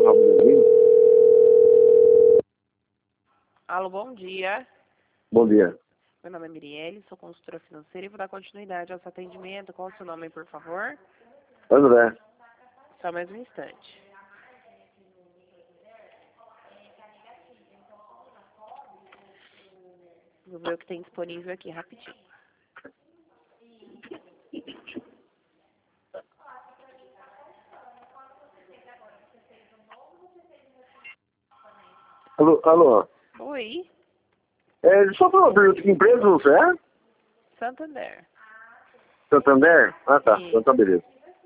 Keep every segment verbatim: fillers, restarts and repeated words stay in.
no rabo do vinho. Alô, bom dia. Bom dia. Meu nome é Mirielle, sou consultora financeira e vou dar continuidade ao seu atendimento. Qual é o seu nome, por favor? André. Só mais um instante. Vou ver o que tem disponível aqui rapidinho. Alô, alô. Oi, É, só para uma pergunta, que empresa você é? Santander. Santander? Ah, tá. Sim. Então tá, beleza.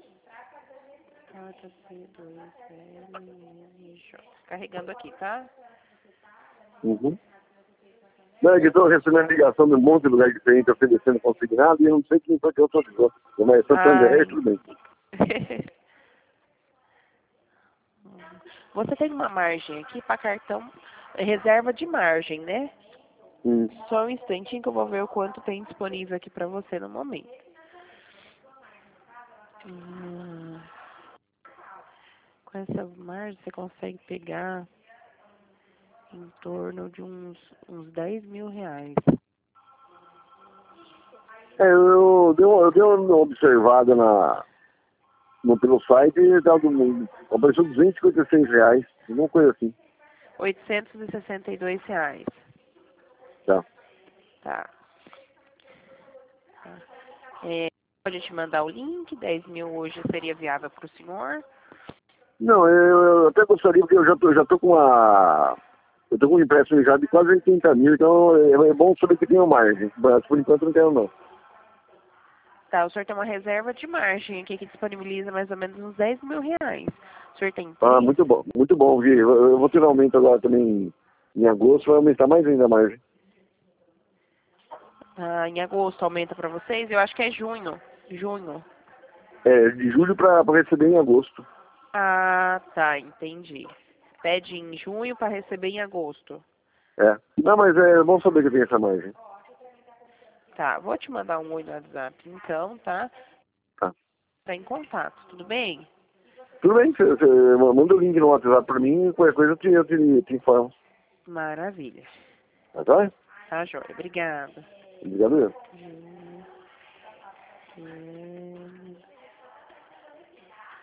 J C dois L J. Carregando aqui, tá? Uhum. Não, é que estou recebendo ligação de um monte de lugar diferente oferecendo consignado e eu não sei quem foi que eu tô dizendo. Mas Santander, Ai. tudo bem. Você tem uma margem aqui para cartão, reserva de margem, né? Hum. Só um instantinho que eu vou ver o quanto tem disponível aqui para você no momento. Hum, com essa margem você consegue pegar em torno de uns, uns dez mil reais. É, eu, dei, uma- eu dei uma observada na, no, pelo site e dado, apareceu duzentos e cinquenta e seis reais, alguma coisa assim. oitocentos e sessenta e dois reais. Tá. Tá. Tá. É, pode te mandar o link, dez mil hoje seria viável para o senhor. Não, eu, eu até gostaria, porque eu já tô, já tô com uma. Eu tô com um empréstimo já de quase oitenta mil, então é, é bom saber que tem uma margem. Mas por enquanto não tenho não. Tá, o senhor tem uma reserva de margem aqui que disponibiliza mais ou menos uns dez mil reais. O senhor tem Ah, três? muito bom, muito bom, Vi. Eu, eu vou ter um aumento agora também em agosto, vai aumentar mais ainda a margem. Ah, em agosto aumenta para vocês? Eu acho que é junho. Junho. É, de julho para receber em agosto. Ah, tá, entendi. Pede em junho para receber em agosto. É. Não, mas é bom saber que tem essa margem. Tá, vou te mandar um oi no WhatsApp então, tá? Tá. Tá em contato, tudo bem? Tudo bem, você, você manda o link no WhatsApp pra mim, qualquer coisa eu te, eu te, te informo. Maravilha. Tá, tá? Tá, joia. Obrigada. Obrigado mesmo. Hum, hum.